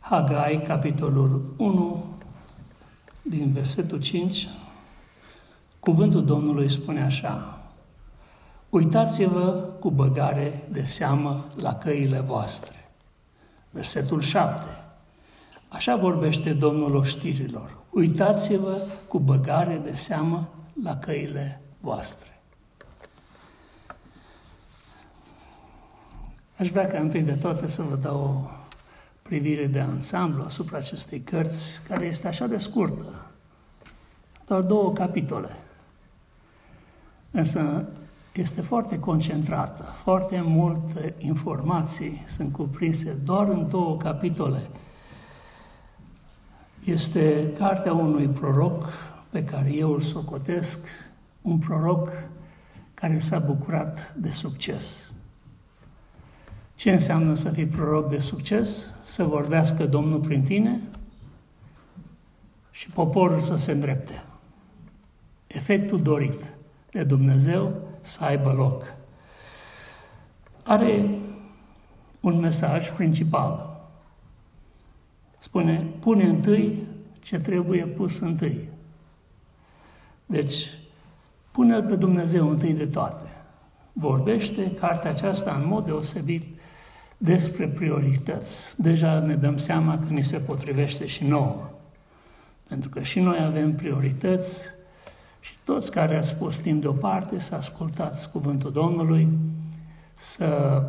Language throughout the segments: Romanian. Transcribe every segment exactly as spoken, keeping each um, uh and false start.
Hagai, capitolul unu, din versetul cinci, cuvântul Domnului spune așa: uitați-vă cu băgare de seamă la căile voastre. Versetul șapte, așa vorbește Domnul oștirilor: uitați-vă cu băgare de seamă la căile voastre. Aș vrea ca întâi de toate să vă dau o privire de ansamblu asupra acestei cărți, care este așa de scurtă, doar două capitole, însă este foarte concentrată, foarte multe informații sunt cuprinse doar în două capitole. Este cartea unui proroc pe care eu îl socotesc, un proroc care s-a bucurat de succes. Ce înseamnă să fii proroc de succes? Să vorbească Domnul prin tine și poporul să se îndrepte. Efectul dorit de Dumnezeu să aibă loc. Are un mesaj principal. Spune, pune întâi ce trebuie pus întâi. Deci, pune-L pe Dumnezeu întâi de toate. Vorbește cartea aceasta în mod deosebit despre priorități. Deja ne dăm seama că ni se potrivește și nouă. Pentru că și noi avem priorități și toți care ați pus timp deoparte să ascultați cuvântul Domnului, să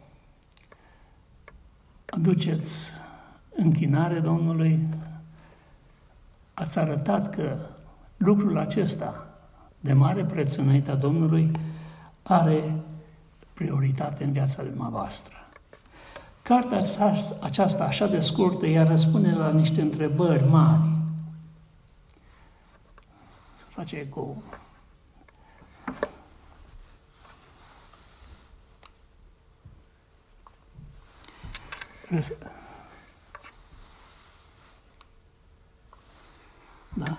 aduceți închinare Domnului, ați arătat că lucrul acesta de mare preț înaintea Domnului are prioritate în viața dumneavoastră. Cartea aceasta, așa de scurtă, ea răspunde la niște întrebări mari. Să face eco. Da.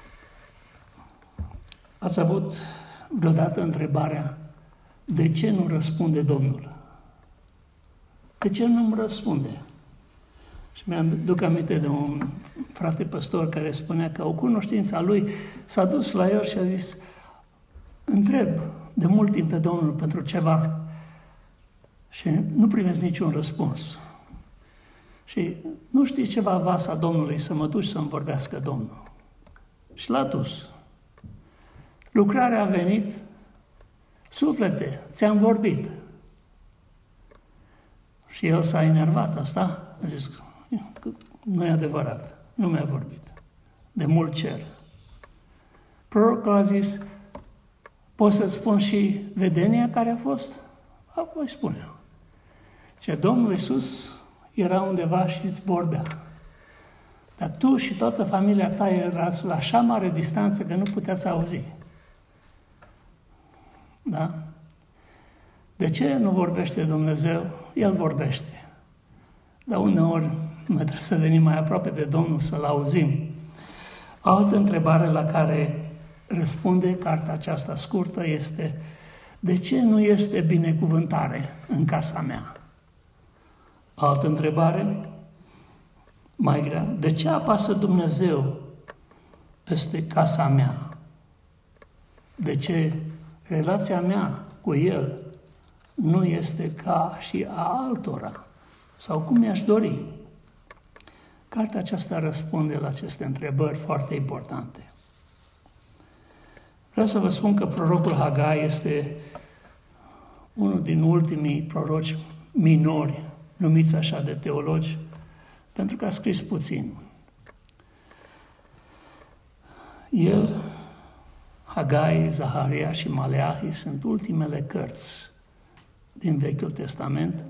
Ați avut vreodată întrebarea: de ce nu răspunde Domnul? De ce nu îmi răspunde? Și mi-am duc aminte de un frate păstor care spunea că o cunoștință a lui s-a dus la el și a zis: întreb de mult timp pe Domnul pentru ceva și nu primesc niciun răspuns. Și nu știi ceva vasa Domnului să mă duci să-mi vorbească Domnul. Și l-a dus. Lucrarea a venit. Suflete, ți-am vorbit. Și el s-a enervat asta. A zis, nu e adevărat, nu mi-a vorbit. De mult cer. Prorocul a zis, poți să-ți spun și vedenia care a fost? Apoi spune. Ce Domnul Iisus era undeva și îți vorbea. Dar tu și toată familia ta erați la așa mare distanță că nu puteați auzi. Da? De ce nu vorbește Dumnezeu? El vorbește. Dar uneori noi trebuie să venim mai aproape de Domnul să-L auzim. Altă întrebare la care răspunde cartea aceasta scurtă este: de ce nu este binecuvântare în casa mea? Altă întrebare mai grea: de ce apasă Dumnezeu peste casa mea? De ce relația mea cu El nu este ca și a altora? Sau cum mi-aș dori? Cartea aceasta răspunde la aceste întrebări foarte importante. Vreau să vă spun că prorocul Hagai este unul din ultimii proroci minori, numiți așa de teologi, pentru că a scris puțin. El, Hagai, Zaharia și Maleahi sunt ultimele cărți din Vechiul Testament,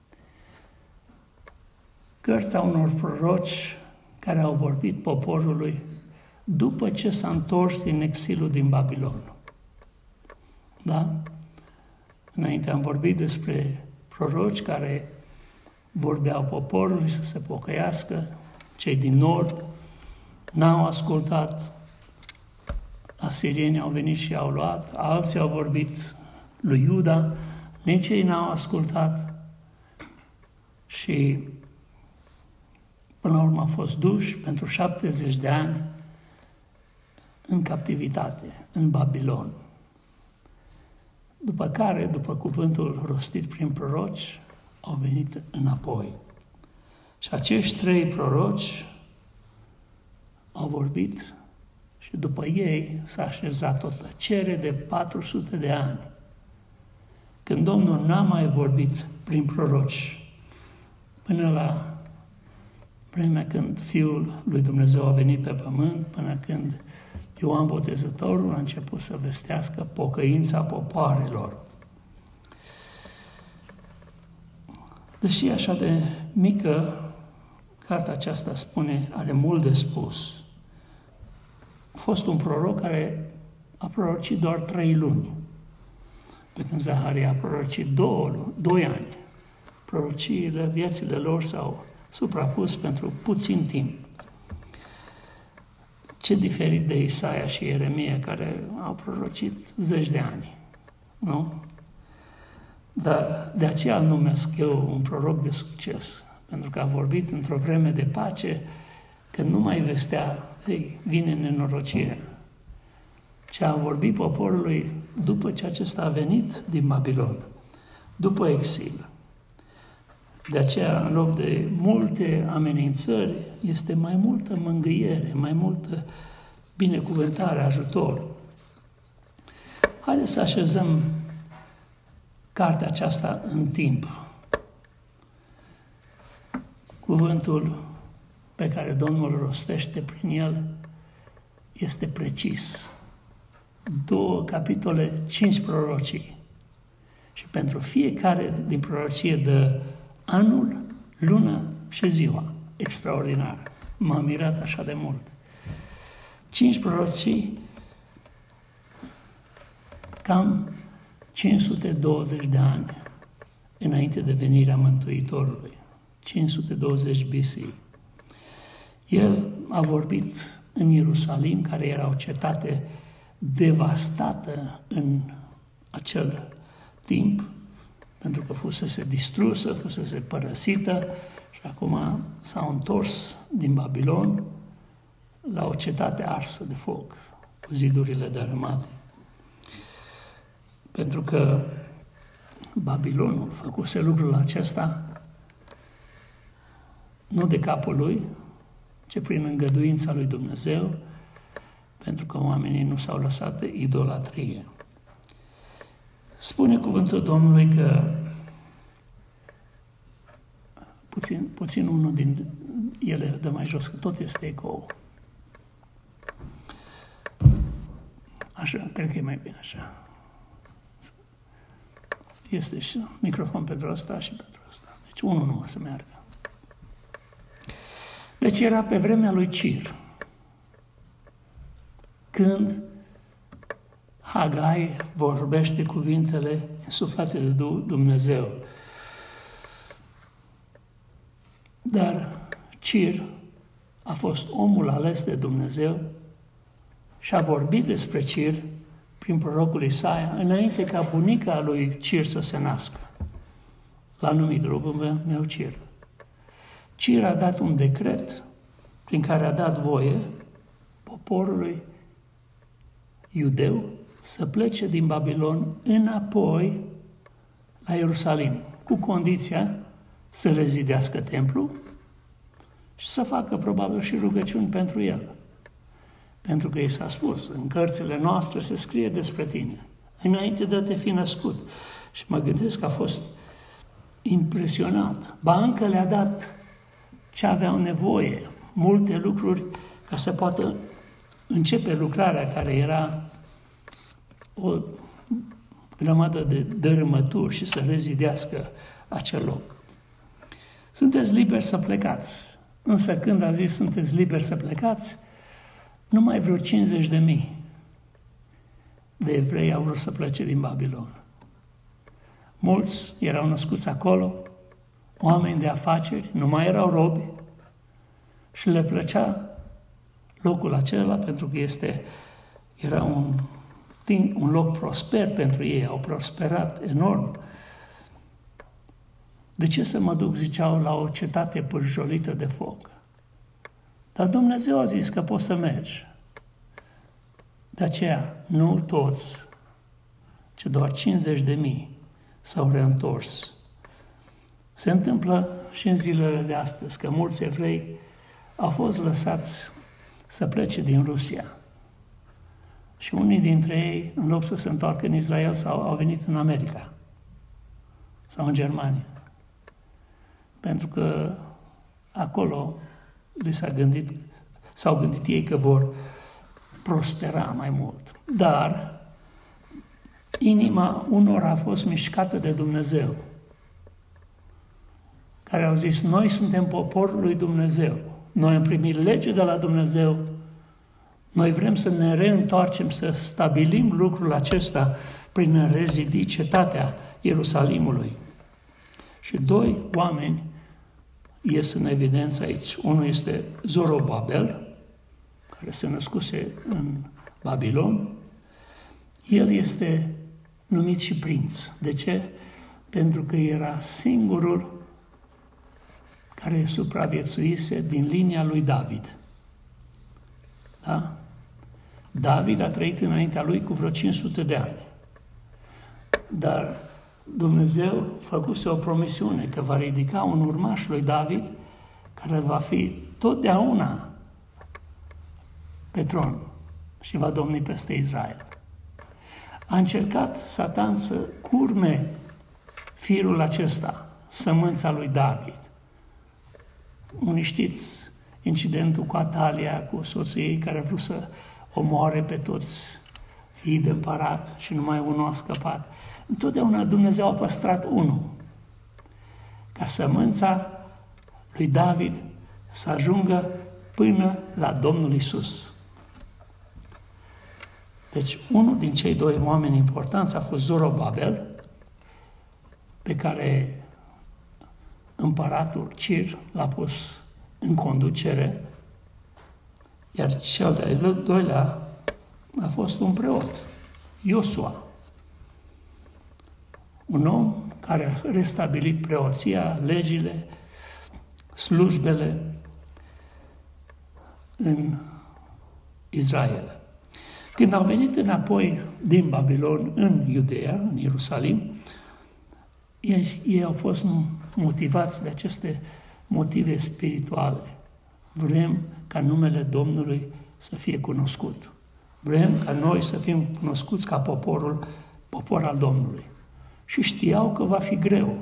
cărți a unor proroci care au vorbit poporului după ce s-a întors din exilul din Babilon. Da? Înainte am vorbit despre proroci care vorbeau poporului să se pocăiască, cei din nord n-au ascultat, asirienii au venit și au luat, alții au vorbit lui Iuda, nici ei n-au ascultat și Până la urmă au fost duși pentru șaptezeci de ani în captivitate, în Babilon. După care, după cuvântul rostit prin proroci, au venit înapoi. Și acești trei proroci au vorbit și după ei s-a așezat o tăcere de patru sute de ani. Când Domnul n-a mai vorbit prin proroci, până la vremea când Fiul lui Dumnezeu a venit pe pământ, până când Ioan Botezătorul a început să vestească pocăința popoarelor. Deși e așa de mică, cartea aceasta spune, are mult de spus. A fost un proroc care a prorocit doar trei luni, pe când Zaharia a prorocit două, doi ani. Prorociile, viețile lor s-au suprapus pentru puțin timp. Ce diferit de Isaia și Ieremia, care au prorocit zeci de ani, nu? Dar de aceea îl numesc eu un proroc de succes, pentru că a vorbit într-o vreme de pace, când nu mai vestea, ei, vine nenorocirea, ci a vorbit poporului după ce acesta a venit din Babilon, după exil. De aceea, în loc de multe amenințări, este mai multă mângâiere, mai multă binecuvântare, ajutor. Haideți să așezăm cartea aceasta în timp. Cuvântul pe care Domnul îl rostește prin el este precis. Două capitole, cinci prorocii. Și pentru fiecare din prorocie dă anul, luna și ziua. Extraordinar. M-am mirat așa de mult. Cinci prorocii, cam cinci sute douăzeci de ani înainte de venirea Mântuitorului. cinci sute douăzeci B C. El a vorbit în Ierusalim, care era o cetate devastată în acel timp, pentru că fusese distrusă, fusese părăsită și acum s-au întors din Babilon la o cetate arsă de foc, cu zidurile dărâmate. Pentru că Babilonul făcuse lucrul acesta nu de capul lui, ci prin îngăduința lui Dumnezeu, pentru că oamenii nu s-au lăsat de idolatrie. Spune cuvântul Domnului că puțin, puțin unul din ele de mai jos, că tot este ecou. Așa, cred că e mai bine așa. Este și microfon pentru ăsta și pentru ăsta. Deci unul numai să meargă. Deci era pe vremea lui Cir, când Hagai vorbește cuvintele însuflate de Dumnezeu. Dar Cir a fost omul ales de Dumnezeu și a vorbit despre Cir prin prorocul Isaia, înainte ca bunica lui Cir să se nască. L-a numit drugul meu Cir. Cir a dat un decret prin care a dat voie poporului iudeu să plece din Babilon înapoi la Ierusalim, cu condiția să rezidească templul și să facă probabil și rugăciuni pentru el. Pentru că i s-a spus, în cărțile noastre se scrie despre tine, înainte de a te fi născut. Și mă gândesc că a fost impresionat. Ba încă le-a dat ce aveau nevoie, multe lucruri ca să poată începe lucrarea care era o grămadă de dărâmături și să rezidească acel loc. Sunteți liberi să plecați. Însă când a zis sunteți liberi să plecați, numai vreo cincizeci de mii de evrei au vrut să plece din Babilon. Mulți erau născuți acolo, oameni de afaceri, nu mai erau robi și le plăcea locul acela pentru că este, era un, un loc prosper pentru ei, au prosperat enorm. De ce să mă duc, ziceau, la o cetate pârjolită de foc? Dar Dumnezeu a zis că poți să mergi. De aceea, nu toți, ci doar cincizeci de mii s-au reîntors. Se întâmplă și în zilele de astăzi că mulți evrei au fost lăsați să plece din Rusia. Și unii dintre ei, în loc să se întoarcă în Israel, sau au venit în America sau în Germania. Pentru că acolo li s-a gândit, s-au gândit ei că vor prospera mai mult. Dar inima unor a fost mișcată de Dumnezeu, care au zis, noi suntem poporul lui Dumnezeu, noi am primit lege de la Dumnezeu, noi vrem să ne reîntoarcem, să stabilim lucrul acesta prin a rezidi cetatea Ierusalimului. Și doi oameni ies în evidență aici. Unul este Zorobabel, care se născuse în Babilon. El este numit și prinț. De ce? Pentru că era singurul care supraviețuise din linia lui David. Da? David a trăit înaintea lui cu vreo cinci sute de ani. Dar Dumnezeu făcuse o promisiune că va ridica un urmaș lui David care va fi totdeauna pe tron și va domni peste Israel. A încercat Satan să curme firul acesta, sămânța lui David. Unii știți incidentul cu Atalia, cu soțul ei, care a vrut să omoare pe toți fiii de împărat și numai unul a scăpat. Întotdeauna Dumnezeu a păstrat unul, ca sămânța lui David să ajungă până la Domnul Iisus. Deci, unul din cei doi oameni importanți a fost Zorobabel, pe care împăratul Cir l-a pus în conducere, iar cel de-al doilea a fost un preot, Iosua, un om care a restabilit preoția, legile, slujbele în Israel. Când au venit înapoi din Babilon în Iudeea, în Ierusalim, ei, ei au fost motivați de aceste motive spirituale. Vrem ca numele Domnului să fie cunoscut. Vrem ca noi să fim cunoscuți ca poporul, popor al Domnului. Și știau că va fi greu.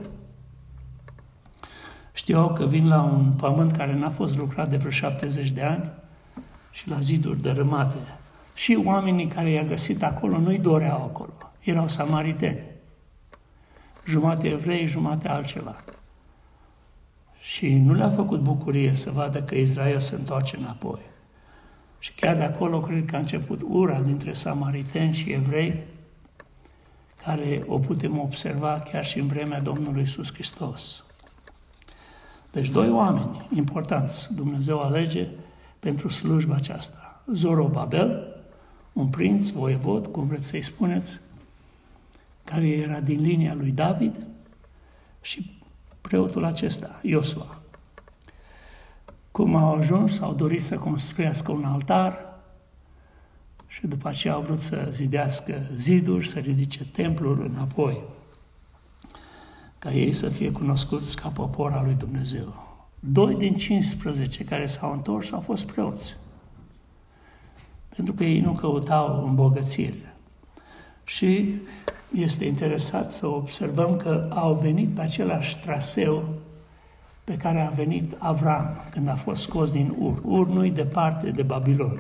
Știau că vin la un pământ care n-a fost lucrat de vreo șaptezeci de ani și la ziduri dărâmate. Și oamenii care i-a găsit acolo nu-i doreau acolo. Erau samariteni. Jumate evrei, jumate altceva. Și nu le-a făcut bucurie să vadă că Israel se întoarce înapoi. Și chiar de acolo cred că a început ura dintre samariteni și evrei, care o putem observa chiar și în vremea Domnului Iisus Hristos. Deci doi oameni importanți Dumnezeu alege pentru slujba aceasta. Zorobabel, un prinț, voievod, cum vreți să-i spuneți, care era din linia lui David, și preotul acesta, Iosua. Cum au ajuns, au dorit să construiască un altar și după aceea au vrut să zidească ziduri, să ridice templul înapoi, ca ei să fie cunoscuți ca popor al lui Dumnezeu. Doi din cincisprezece care s-au întors au fost preoți, pentru că ei nu căutau îmbogățire. Și este interesant să observăm că au venit pe același traseu pe care a venit Avram când a fost scos din Ur. Ur nu-i departe de Babilon.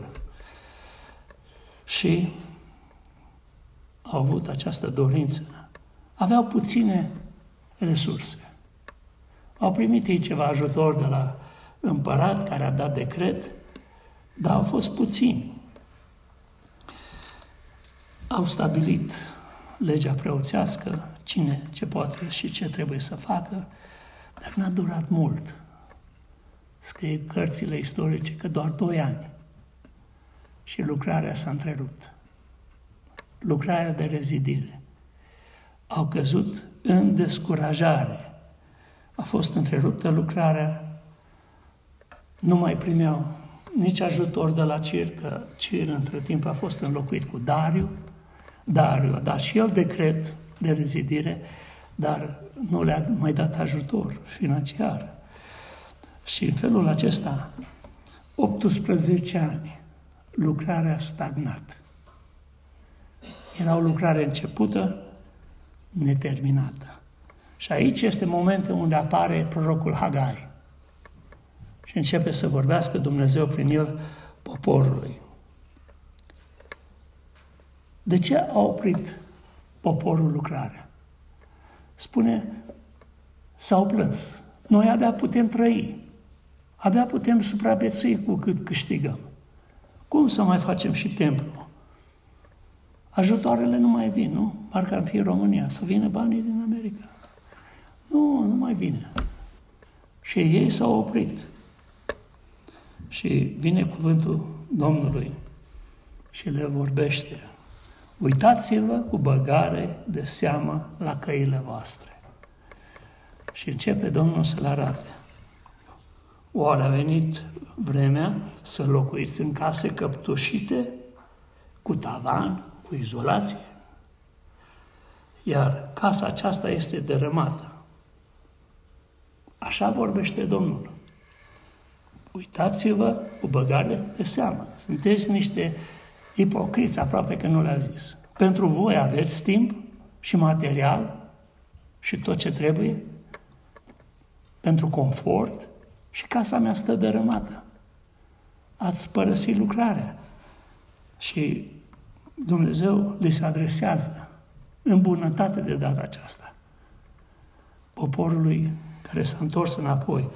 Și au avut această dorință. Aveau puține resurse. Au primit ei ceva ajutor de la împărat care a dat decret, dar au fost puțini. Au stabilit legea preoțească, cine ce poate și ce trebuie să facă, dar n-a durat mult. Scrie cărțile istorice că doar doi ani și lucrarea s-a întrerupt. Lucrarea de rezidire. Au căzut în descurajare. A fost întreruptă lucrarea, nu mai primeau nici ajutor de la Cir, că Cir între timp a fost înlocuit cu Dariu. Dariu a dat și el decret de rezidire, dar nu le-a mai dat ajutor financiar. Și în felul acesta, optsprezece ani, lucrarea a stagnat. Era o lucrare începută, neterminată. Și aici este momentul unde apare prorocul Hagai și începe să vorbească Dumnezeu prin el poporului. De ce a oprit poporul lucrarea? Spune, s-au plâns. Noi abia putem trăi, abia putem supraviețui cu cât câștigăm. Cum să mai facem și templu? Ajutoarele nu mai vin, nu? Parcă am fi în România, să vină banii din America. Nu, nu mai vine. Și ei s-au oprit. Și vine cuvântul Domnului și le vorbește. Uitați-vă cu băgare de seamă la căile voastre. Și începe Domnul să le arate. Oare a venit vremea să locuiți în case căptușite, cu tavan, cu izolație? Iar casa aceasta este dărâmată. Așa vorbește Domnul. Uitați-vă cu băgare de seamă. Sunteți niște ipocriți, aproape că nu le-a zis. Pentru voi aveți timp și material și tot ce trebuie pentru confort și casa mea stă dărâmată. Ați părăsit lucrarea. Și Dumnezeu li se adresează în bunătate de data aceasta poporului care s-a întors înapoi.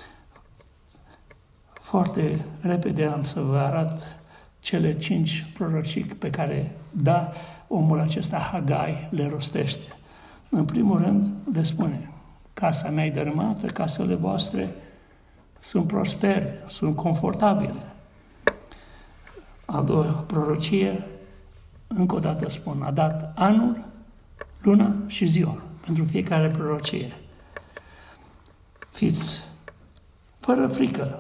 Foarte repede am să vă arăt cele cinci prorocii pe care, da, omul acesta Hagai le rostește. În primul rând le spune, casa mea e dărâmată, casele voastre sunt prospere, sunt confortabile. A doua prorocie, încă o dată spun, a dat anul, luna și ziua pentru fiecare prorocie. Fiți fără frică.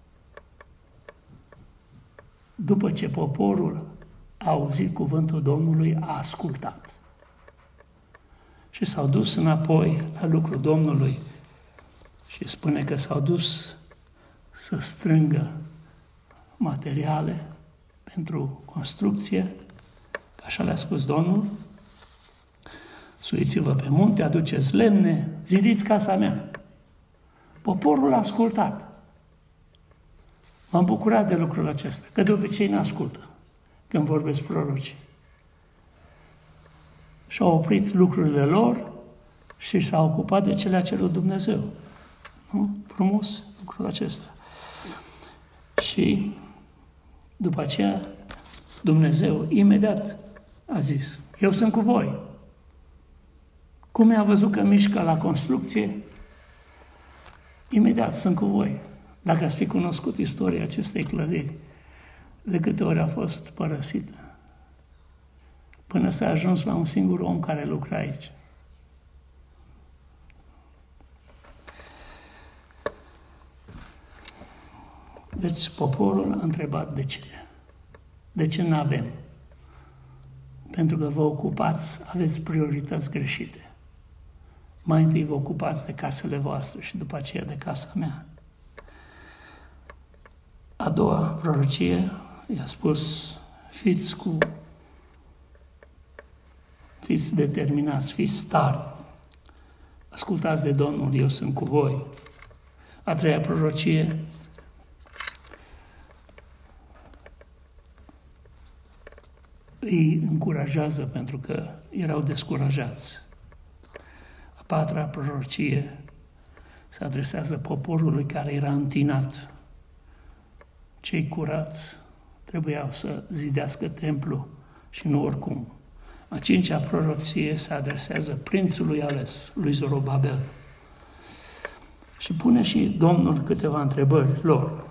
După ce poporul a auzit cuvântul Domnului, a ascultat. Și s-au dus înapoi la lucrul Domnului și spune că s-au dus să strângă materiale pentru construcție, că așa le-a spus Domnul. Suiți-vă pe munte, aduceți lemne, zidiți casa mea. Poporul a ascultat. M-am bucurat de lucrul acesta, că de obicei n-ascultă când vorbesc prorocii. Și-au oprit lucrurile lor și s-au ocupat de ce le-a cerut Dumnezeu. Nu? Frumos lucrul acesta. Și după aceea Dumnezeu imediat a zis, eu sunt cu voi. Cum mi-a văzut că mișcă la construcție, imediat sunt cu voi. Dacă ați fi cunoscut istoria acestei clădiri, de câte ori a fost părăsită, până s-a ajuns la un singur om care lucra aici. Deci poporul a întrebat de ce. De ce nu avem? Pentru că vă ocupați, aveți priorități greșite. Mai întâi vă ocupați de casele voastre și după aceea de casa mea. A doua prorocie i-a spus, fiți cu, fiți determinați, fiți tari, ascultați de Domnul, eu sunt cu voi. A treia prorocie îi încurajează pentru că erau descurajați. A patra prorocie se adresează poporului care era întinat. Cei curați trebuiau să zidească templu și nu oricum. A cincea prorocie se adresează prințului ales, lui Zorobabel. Și pune și Domnul câteva întrebări lor.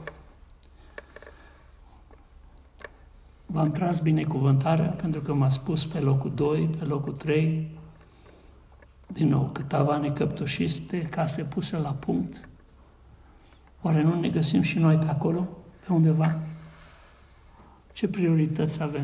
V-am tras binecuvântarea pentru că m-a spus pe locul doi, pe locul trei, din nou, că tavane căptușiste, case puse la punct. Oare nu ne găsim și noi pe acolo, pe pe undeva? Ce priorități avem?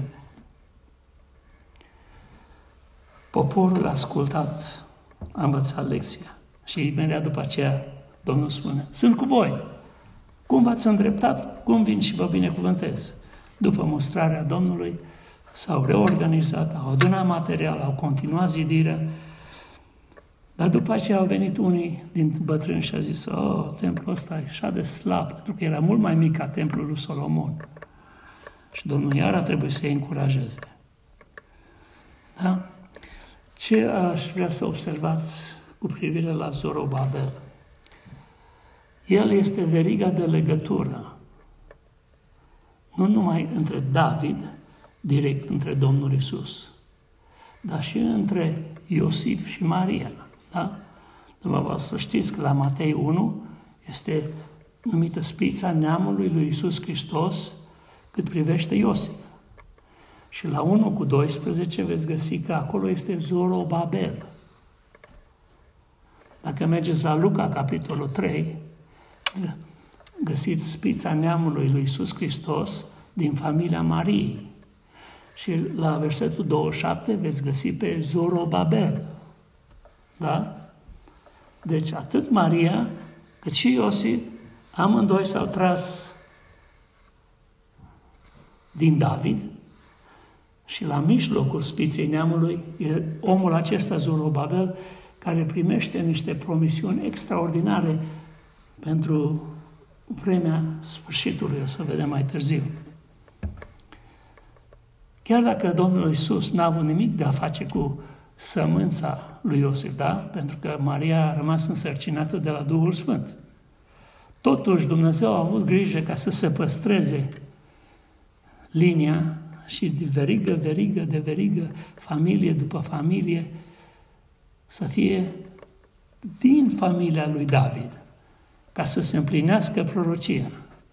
Poporul a ascultat, a învățat lecția și imediat după aceea Domnul spune, sunt cu voi. Cum v-ați îndreptat, cum vin și vă binecuvântez. După mustrarea Domnului, s-au reorganizat, au adunat material, au continuat zidirea, dar după aceea au venit unii din bătrâni și au zis, oh, templul ăsta e așa de slab, pentru că era mult mai mic ca templul lui Solomon. Și Domnul iar a trebuit să-i încurajeze. Da? Ce aș vrea să observați cu privire la Zorobabel? El este veriga de legătură, nu numai între David, direct între Domnul Iisus, dar și între Iosif și Maria. Da? Dumneavoastră știți că la Matei unu este numită spița neamului lui Iisus Hristos cât privește Iosif. Și la unu cu doisprezece veți găsi că acolo este Zorobabel. Dacă mergeți la Luca, capitolul trei, găsiți spița neamului lui Iisus Hristos din familia Mariei. Și la versetul douăzeci și șapte veți găsi pe Zorobabel. Da? Deci atât Maria cât și Iosif, amândoi s-au tras din David și la mijlocul spiței neamului e omul acesta, Zorobabel, care primește niște promisiuni extraordinare pentru vremea sfârșitului, o să vedem mai târziu. Chiar dacă Domnul Iisus n-a avut nimic de a face cu sămânța lui Iosif, da? Pentru că Maria a rămas însărcinată de la Duhul Sfânt. Totuși Dumnezeu a avut grijă ca să se păstreze linia și de verigă, verigă, de verigă, familie după familie, să fie din familia lui David, ca să se împlinească prorocia.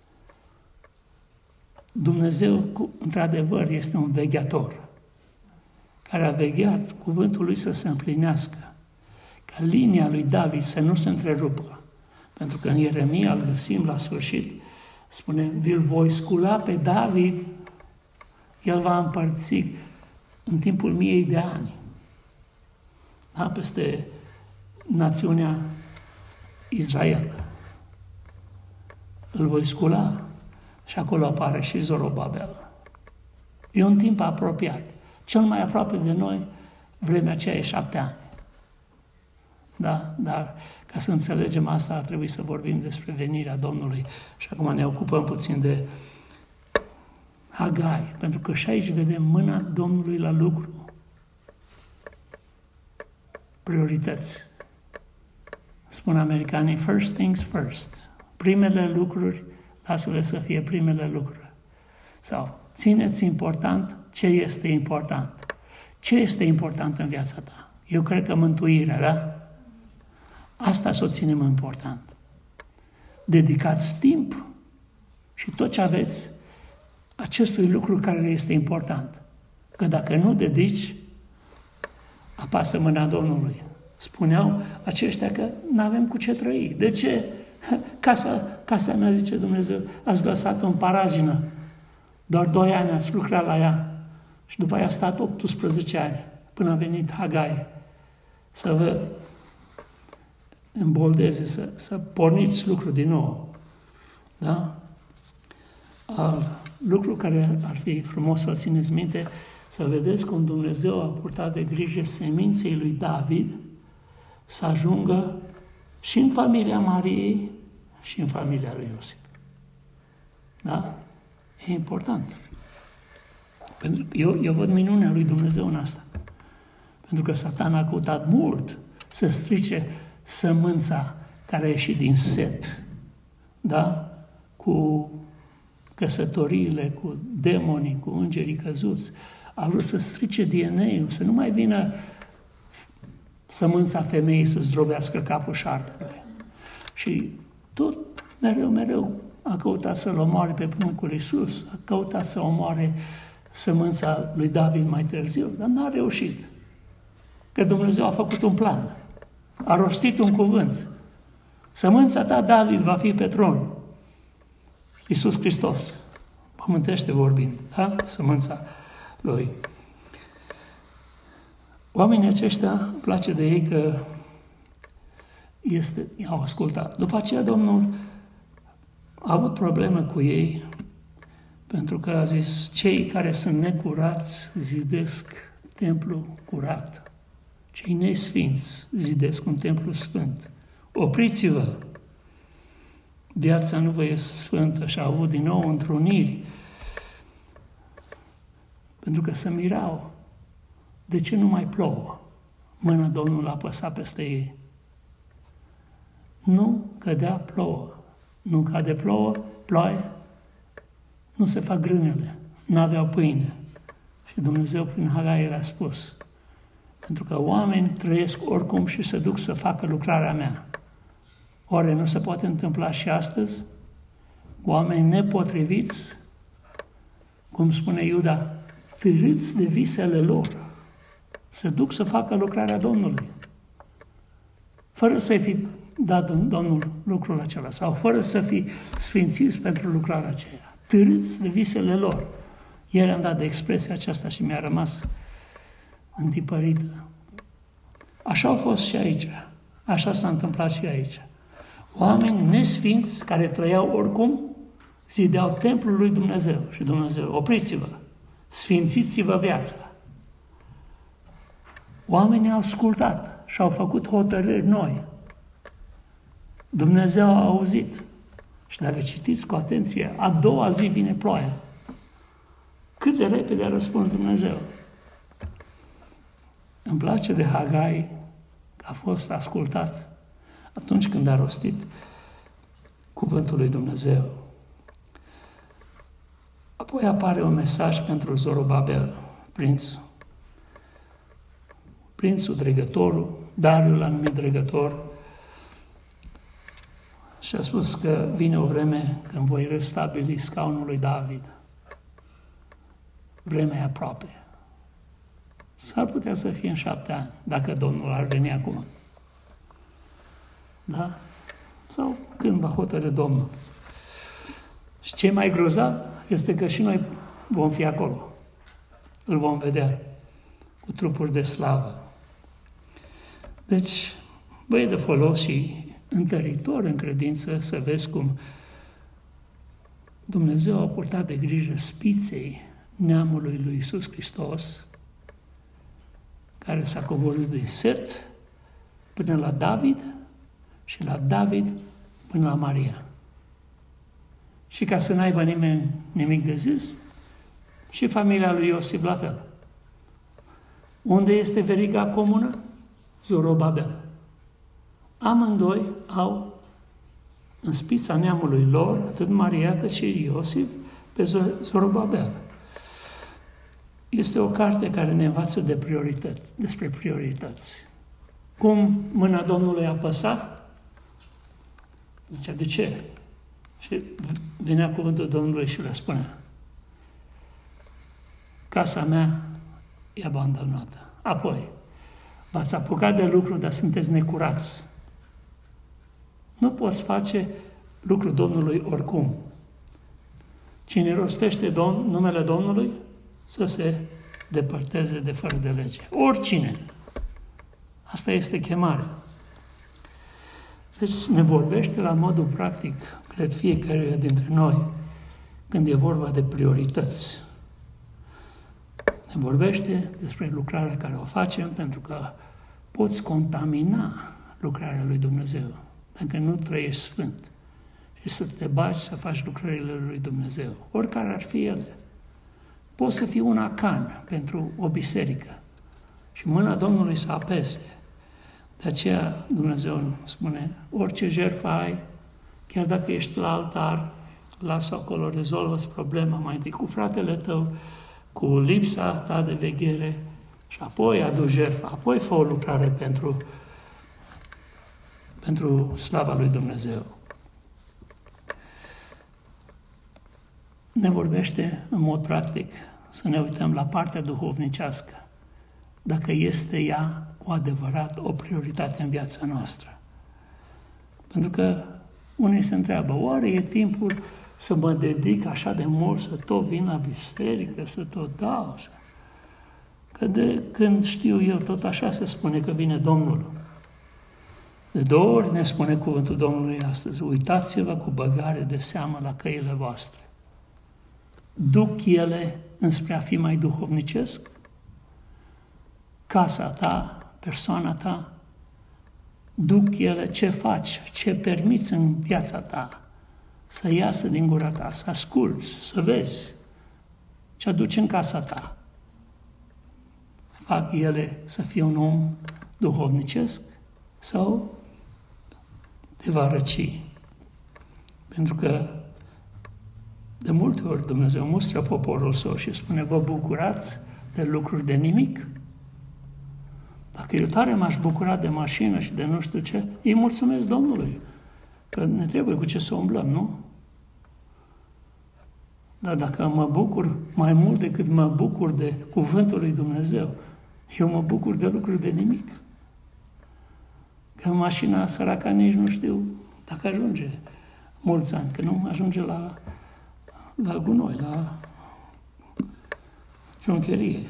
Dumnezeu, într-adevăr, este un vegheator, care a vegheat cuvântul lui să se împlinească, ca linia lui David să nu se întrerupă. Pentru că în Ieremia îl găsim la sfârșit, spune, vi-l voi scula pe David, el va împărți în timpul miei de ani. Da? Peste națiunea Israel. Îl voi scula și acolo apare și Zorobabel. E un timp apropiat. Cel mai aproape de noi, vremea aceea e șapte ani. Da? Dar ca să înțelegem asta, ar trebui să vorbim despre venirea Domnului. Și acum ne ocupăm puțin de Hagai, pentru că și aici vedem mâna Domnului la lucru. Priorități. Spun americanii, first things first. Primele lucruri, lasă-le să fie primele lucruri. Sau, țineți important ce este important. Ce este important în viața ta? Eu cred că mântuirea, da? Asta să o ținem important. Dedicați timp și tot ce aveți acestui lucru care este important. Că dacă nu dedici, apasă mâna Domnului. Spuneau aceștia că nu avem cu ce trăi. De ce? Casa, casa mea, zice Dumnezeu, ați lăsat-o în paragină. Doar doi ani ați lucrat la ea. Și după aia a stat optsprezece ani, până a venit Hagai să vă îmboldeze, să, să porniți lucrul din nou. Da? Al lucru care ar fi frumos să-l țineți minte, să vedeți cum Dumnezeu a purtat de grijă seminței lui David să ajungă și în familia Mariei și în familia lui Iosif. Da? E important. Pentru că eu, eu văd minunea lui Dumnezeu în asta. Pentru că Satan a căutat mult să strice sămânța care a ieșit din Set. Da? Cu căsătoriile, cu demonii, cu îngerii căzuți. A vrut să strice D N A-ul, să nu mai vină sămânța femeii să zdrobească capul șarpelui. Și tot, mereu, mereu a căutat să-l omoare pe pruncul Iisus, a căutat să omoare sămânța lui David mai târziu, dar n-a reușit. Că Dumnezeu a făcut un plan, a rostit un cuvânt. Sămânța ta, David, va fi pe tron. Iisus Hristos, pământește vorbind, da? Sămânța Lui. Oamenii aceștia, îmi place de ei că este, i-au ascultat. După aceea Domnul a avut probleme cu ei, pentru că a zis, cei care sunt necurați zidesc templu curat. Cei nesfinți zidesc un templu sfânt. Opriți-vă! Viața nu vă este sfântă și au avut din nou întruniri. Pentru că se mirau. De ce nu mai plouă? Mâna Domnului a apăsat peste ei. Nu cădea plouă. Nu cade plouă, ploaie, nu se fac grânele. N-aveau pâine. Și Dumnezeu prin Hagai le-a spus, pentru că oameni trăiesc oricum și se duc să facă lucrarea mea. Oare nu se poate întâmpla și astăzi? Oameni nepotriviți, cum spune Iuda, târâți de visele lor, se duc să facă lucrarea Domnului, fără să-i fi dat Domnul lucrul acela, sau fără să fi sfințiți pentru lucrarea aceea. Târâți de visele lor. Ieri am dat de expresia aceasta și mi-a rămas întipărită. Așa au fost și aici. Așa s-a întâmplat și aici. Oameni nesfinți care trăiau oricum, zideau templul lui Dumnezeu. Și Dumnezeu, opriți-vă, sfințiți-vă viața. Oamenii au ascultat și au făcut hotărâri noi. Dumnezeu a auzit. Și dacă citiți cu atenție, a doua zi vine ploaia. Cât de repede a răspuns Dumnezeu. Îmi place de Hagai că a fost ascultat atunci când a rostit cuvântul lui Dumnezeu. Apoi apare un mesaj pentru Zorobabel, prințul. Prințul, dregătorul, Dariu l-a numit dregător, și a spus că vine o vreme când voi restabili scaunul lui David. Vremea e aproape. S-ar putea să fie în șapte ani, dacă Domnul ar veni acum. Da? Sau când va hotărî Domnul. Și ce mai grozav este că și noi vom fi acolo. Îl vom vedea cu trupuri de slavă. Deci, băie de folos și întăritor în credință să vezi cum Dumnezeu a purtat de grijă spiței neamului lui Iisus Hristos, care s-a coborât din Set până la David și la David până la Maria. Și ca să n-aibă nimeni nimic de zis, și familia lui Iosif la fel. Unde este veriga comună? Zorobabel. Amândoi au în spița neamului lor, atât Maria cât și Iosif, pe Zorobabel. Este o carte care ne învață de priorități, despre priorități. Cum mâna Domnului a apăsat? Zicea, de ce? Și venea cuvântul Domnului și le spunea, casa mea e abandonată. Apoi, v-ați apucat de lucru, dar sunteți necurați. Nu poți face lucrul Domnului oricum. Cine rostește Domn, numele Domnului, să se depărteze de fără de lege. Oricine. Asta este chemarea. Deci ne vorbește la modul practic, cred, fiecare dintre noi, când e vorba de priorități. Ne vorbește despre lucrarea care o facem, pentru că poți contamina lucrarea lui Dumnezeu, dacă nu trăiești sfânt și să te bagi să faci lucrările lui Dumnezeu, oricare ar fi ele. Poți să fii un acan pentru o biserică și mâna Domnului să apese. De aceea Dumnezeu spune, orice jertfă ai, chiar dacă ești la altar, lasă acolo, rezolvă-ți problema mai întâi cu fratele tău, cu lipsa ta de veghere și apoi adu jertfa, apoi fă o lucrare pentru, pentru slava lui Dumnezeu. Ne vorbește în mod practic să ne uităm la partea duhovnicească, dacă este ea cu adevărat o prioritate în viața noastră. Pentru că unii se întreabă, oare e timpul să mă dedic așa de mult, să tot vin la biserică, să tot dau. Să... Că de când știu eu, tot așa se spune că vine Domnul. De două ori ne spune cuvântul Domnului astăzi: uitați-vă cu băgare de seamă la căile voastre. Duc ele înspre a fi mai duhovnicesc? Casa ta, persoana ta, duc ele ce faci, ce permiți în viața ta să iasă din gura ta, să asculți, să vezi ce aduci în casa ta. Fac ele să fie un om duhovnicesc sau te va răci? Pentru că de multe ori Dumnezeu mustră poporul său și spune: vă bucurați de lucruri de nimic? Dacă eu tare m-aș bucura de mașină și de nu știu ce, îi mulțumesc Domnului, că ne trebuie cu ce să umblăm, nu? Dar dacă mă bucur mai mult decât mă bucur de cuvântul lui Dumnezeu, eu mă bucur de lucruri de nimic. Că mașina săraca nici nu știu dacă ajunge mulți ani, că nu ajunge la, la gunoi, la ciuncherie.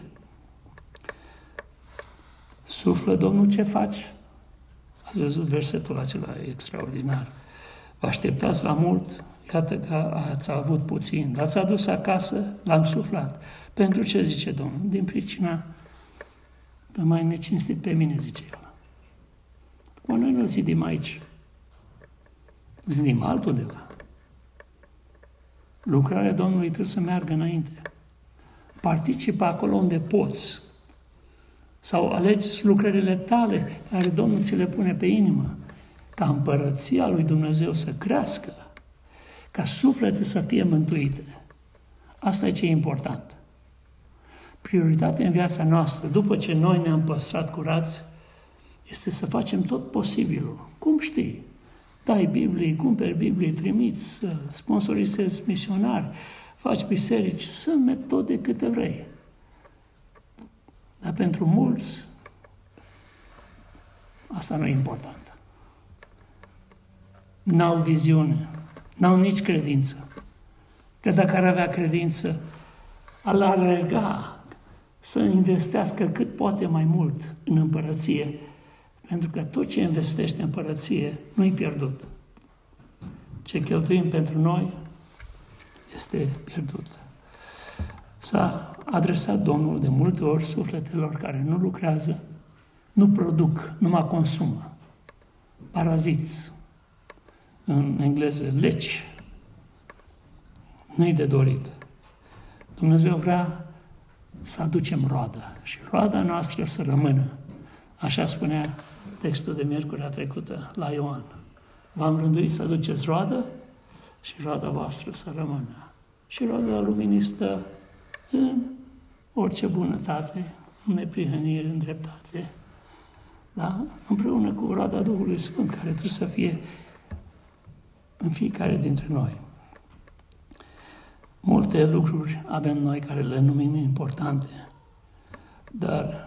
Suflă Domnul, ce faci? Ați văzut versetul acela extraordinar. Vă așteptați la mult, iată că ați avut puțin. L-ați adus acasă, l-am suflat. Pentru ce, zice Domnul? Din pricina că mai necinstit pe mine, zice el. Acum noi nu zidim aici. Zidim altundeva. Lucrarea Domnului trebuie să meargă înainte. Participă acolo unde poți. Sau alegi lucrările tale care Domnul ți le pune pe inimă. Ca împărăția lui Dumnezeu să crească. Ca suflete să fie mântuite. Asta e ce e important. Prioritatea în viața noastră, după ce noi ne-am păstrat curați, este să facem tot posibilul. Cum știi? Dai Biblie, cumperi Biblie, trimiți, sponsorizezi misionari, faci biserici, sunt metode câte vrei. Dar pentru mulți, asta nu e important. N-au viziune, n-au nici credință. Că dacă ar avea credință, ar alerga să investească cât poate mai mult în împărăție, pentru că tot ce investește în împărăție nu-i pierdut. Ce cheltuim pentru noi este pierdut. S-a adresat Domnul de multe ori sufletelor care nu lucrează, nu produc, numai consumă. Paraziți, în engleză leci, nu-i de dorit. Dumnezeu vrea să aducem roadă și roada noastră să rămână. Așa spunea textul de miercurea trecută la Ioan. V-am rânduit să aduceți roadă și roada voastră să rămână. Și roada luminii stă în orice bunătate, în neprihănire, în dreptate, da? Împreună cu roada Duhului Sfânt, care trebuie să fie în fiecare dintre noi. Multe lucruri avem noi care le numim importante, dar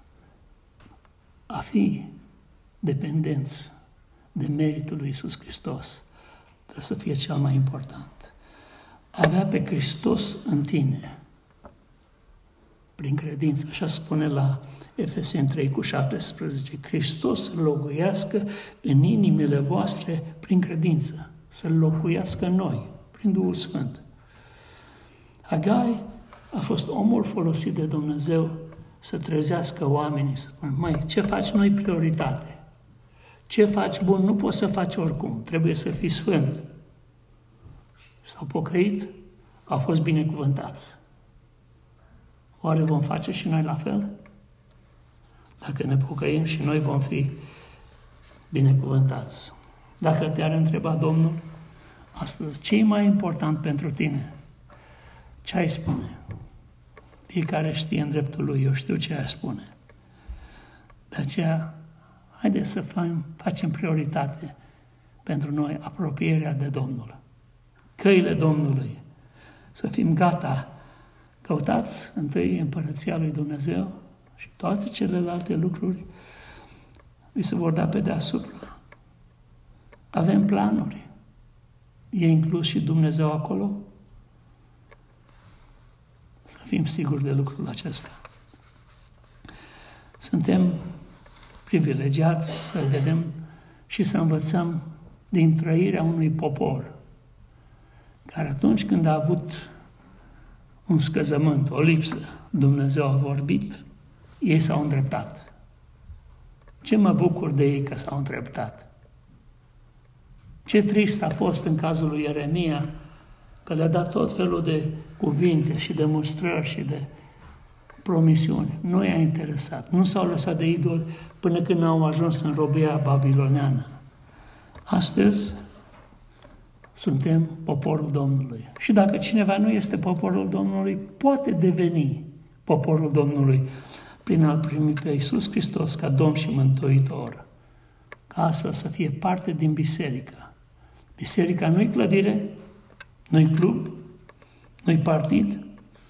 a fi dependenți de meritul lui Iisus Hristos trebuie să fie cel mai important. Avea pe Hristos în tine, prin credință, așa spune la Efeseni trei cu șaptesprezece, Hristos să locuiască în inimile voastre prin credință, să locuiască în noi, prin Duhul Sfânt. Agai a fost omul folosit de Dumnezeu să trezească oamenii, să spună: măi, ce faci noi prioritate? Ce faci bun? Nu poți să faci oricum, trebuie să fii sfânt. S-au pocăit, au fost binecuvântați. Oare vom face și noi la fel? Dacă ne pocăim și noi vom fi binecuvântați. Dacă te-ar întreba Domnul astăzi, ce e mai important pentru tine? Ce ai spune? Fiecare știe în dreptul lui, eu știu ce ai spune. De aceea, haideți să facem prioritate pentru noi apropierea de Domnul. Căile Domnului. Să fim gata. Căutați întâi împărăția lui Dumnezeu și toate celelalte lucruri vi se vor da pe deasupra. Avem planuri. E inclus și Dumnezeu acolo? Să fim siguri de lucrul acesta. Suntem privilegiați să vedem și să învățăm din trăirea unui popor care atunci când a avut un scăzământ, o lipsă, Dumnezeu a vorbit, ei s-au îndreptat. Ce mă bucur de ei că s-au îndreptat. Ce trist a fost în cazul lui Ieremia, că le-a dat tot felul de cuvinte și de mustrări și de promisiuni. Nu i-a interesat. Nu s-au lăsat de idoli până când au ajuns în robia babiloneană. Astăzi suntem poporul Domnului. Și dacă cineva nu este poporul Domnului, poate deveni poporul Domnului prin a-L primi pe Iisus Hristos ca Domn și Mântuitor. Ca astfel să fie parte din biserică. Biserica nu-i clădire, nu-i club, nu-i partid.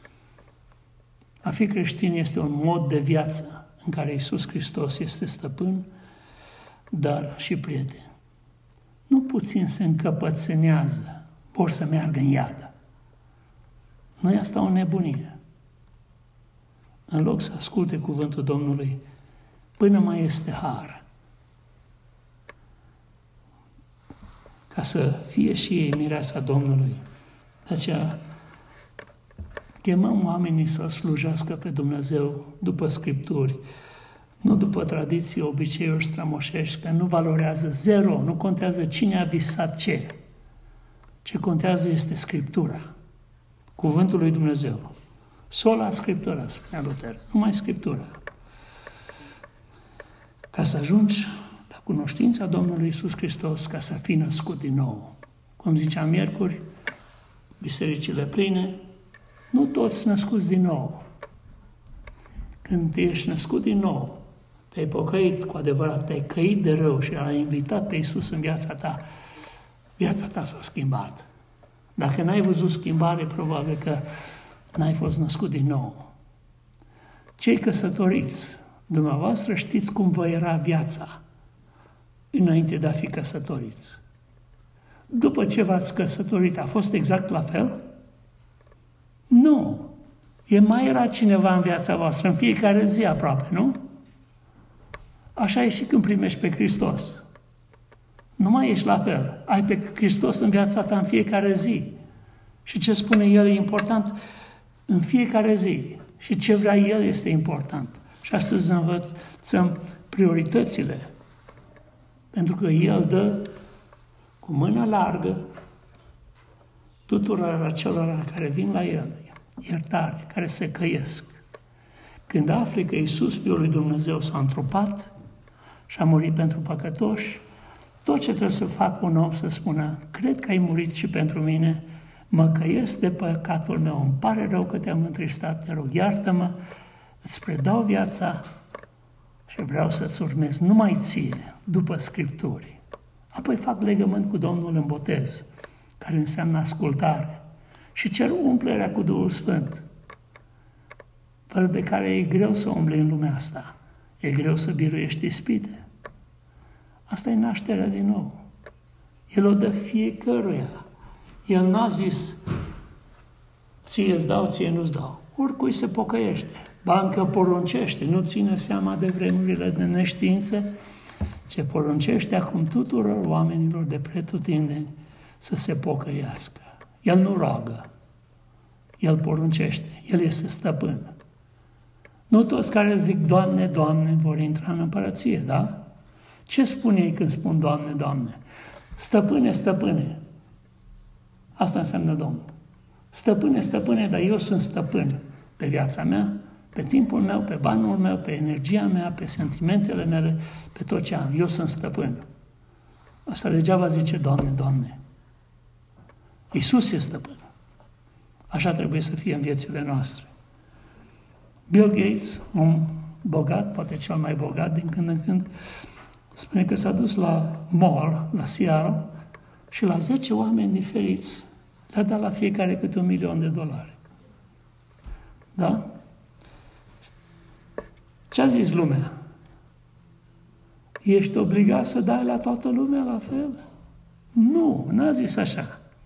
A fi creștin este un mod de viață în care Iisus Hristos este stăpân, dar și prieten. Nu puțin se încăpățânează, vor să meargă în iadă. Nu e asta o nebunie. În loc să asculte cuvântul Domnului, până mai este har, ca să fie și ei mireasa Domnului. De aceea chemăm oamenii să slujească pe Dumnezeu după Scripturi, nu după tradiții, obiceiuri strămoșești, că nu valorează zero, nu contează cine a visat ce. Ce contează este Scriptura, cuvântul lui Dumnezeu. Sola Scriptura, spunea Luther, numai Scriptura. Ca să ajungi la cunoștința Domnului Iisus Hristos, ca să fii născut din nou. Cum ziceam miercuri, bisericile pline, nu toți născuți din nou. Când ești născut din nou, te-ai pocăit cu adevărat, te-ai căit de rău și l-ai invitat pe Iisus în viața ta, viața ta s-a schimbat. Dacă n-ai văzut schimbare, probabil că n-ai fost născut din nou. Cei căsătoriți, dumneavoastră știți cum vă era viața înainte de a fi căsătoriți. După ce v-ați căsătorit, a fost exact la fel? Nu. E mai era cineva în viața voastră, în fiecare zi aproape, nu? Așa e și când primești pe Hristos. Nu mai ești la fel. Ai pe Hristos în viața ta în fiecare zi. Și ce spune El e important în fiecare zi. Și ce vrea El este important. Și astăzi învățăm prioritățile. Pentru că El dă cu mână largă tuturor acelora care vin la El iertare, care se căiesc. Când afli că Iisus, Fiul lui Dumnezeu, s-a întrupat și a murit pentru păcătoși, tot ce trebuie să facă un om să spună, cred că ai murit și pentru mine, mă căiesc de păcatul meu, îmi pare rău că te-am întristat, te rog, iartă-mă, îți predau viața și vreau să-ți urmez numai ție, după Scripturi. Apoi fac legământ cu Domnul în botez, care înseamnă ascultare, și cer umplerea cu Duhul Sfânt, fără de care e greu să umbli în lumea asta. E greu să biruiești ispite. Asta e nașterea din nou. El o dă fiecăruia. El n-a zis, ție îți dau, ție nu-ți dau. Oricui se pocăiește. Ba încă poruncește, nu ține seama de vremurile de neștiință, ce poruncește acum tuturor oamenilor de pretutindeni să se pocăiască. El nu roagă, El poruncește, El este stăpân. Nu toți care zic, Doamne, Doamne, vor intra în împărăție, da? Ce spun ei când spun, Doamne, Doamne? Stăpâne, stăpâne. Asta înseamnă Domnul. Stăpâne, stăpâne, dar eu sunt stăpân pe viața mea, pe timpul meu, pe banul meu, pe energia mea, pe sentimentele mele, pe tot ce am. Eu sunt stăpân. Asta degeaba zice, Doamne, Doamne. Iisus e stăpân. Așa trebuie să fie în viețile noastre. Bill Gates, un bogat, poate cel mai bogat din când în când, spune că s-a dus la mall, la Seattle, și la zece oameni diferiți le-a dat la fiecare câte un milion de dolari. Da? Ce a zis lumea? Ești obligat să dai la toată lumea la fel? Nu, n-a zis așa.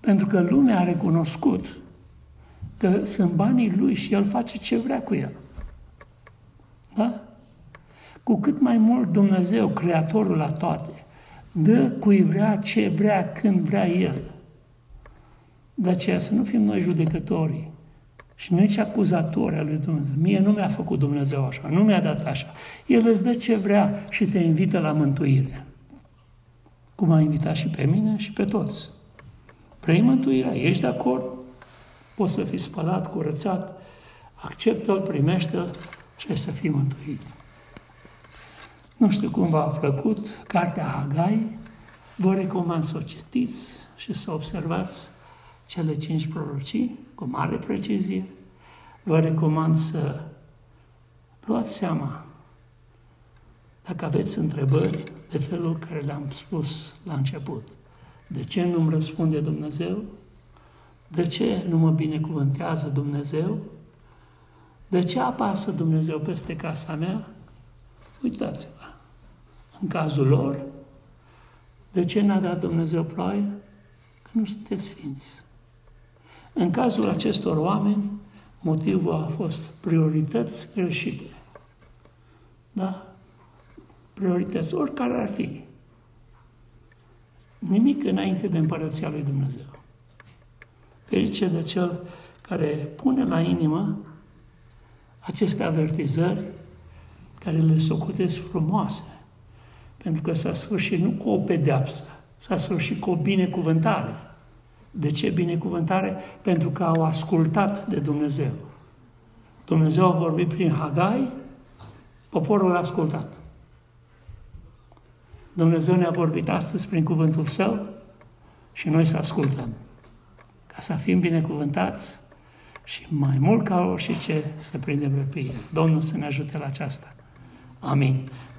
Pentru că lumea a recunoscut că sunt banii lui și el face ce vrea cu el. Da? Cu cât mai mult Dumnezeu, Creatorul la toate, dă cui vrea, ce vrea, când vrea El. De aceea să nu fim noi judecătorii și nici acuzatori al lui Dumnezeu. Mie nu mi-a făcut Dumnezeu așa, nu mi-a dat așa. El îți dă ce vrea și te invită la mântuire. Cum a invitat și pe mine și pe toți. Vrei mântuirea? Ești de acord? Poți să fii spălat, curățat, acceptă-l, primește-l și ai să fii mântuit. Nu știu cum v-a plăcut cartea Hagai, vă recomand să o citiți și să observați cele cinci prorocii cu mare precizie. Vă recomand să luați seama dacă aveți întrebări de felul care le-am spus la început. De ce nu-mi răspunde Dumnezeu? De ce nu mă binecuvântează Dumnezeu? De ce apasă Dumnezeu peste casa mea? Uitați-vă. În cazul lor, de ce n-a dat Dumnezeu ploaie? Că nu sunteți sfinți. În cazul acestor oameni, motivul a fost priorități greșite. Da? Priorități, oricare ar fi. Nimic înainte de împărăția lui Dumnezeu. Ferice de cel care pune la inimă aceste avertizări care le socotesc frumoase, pentru că s-a sfârșit nu cu o pedeapsă, s-a sfârșit cu o binecuvântare. De ce binecuvântare? Pentru că au ascultat de Dumnezeu. Dumnezeu a vorbit prin Hagai, poporul a ascultat. Dumnezeu ne-a vorbit astăzi prin cuvântul Său și noi să ascultăm. Ca să fim binecuvântați și mai mult ca orice să prindem răpire. Domnul să ne ajute la aceasta. Amin.